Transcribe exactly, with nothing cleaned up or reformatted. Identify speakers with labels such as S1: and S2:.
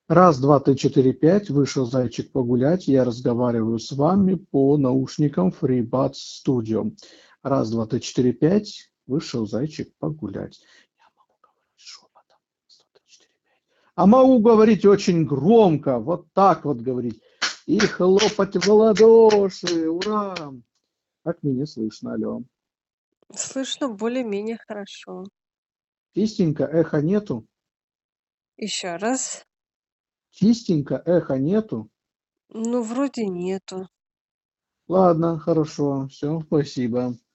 S1: Раз, два, три, четыре, пять. Вышел зайчик погулять. Я разговариваю с вами по наушникам FreeBuds Studio. Раз, два, три, четыре, пять. Вышел зайчик погулять. Я могу говорить шепотом. Раз, два, три, четыре, пять. А могу говорить очень громко. Вот так вот говорить. И хлопать в ладоши. Ура! Как меня слышно, алло?
S2: Слышно более-менее хорошо.
S1: Чистенько, эхо нету?
S2: Еще раз.
S1: Чистенько, эхо нету?
S2: Ну, вроде нету.
S1: Ладно, хорошо, все, спасибо.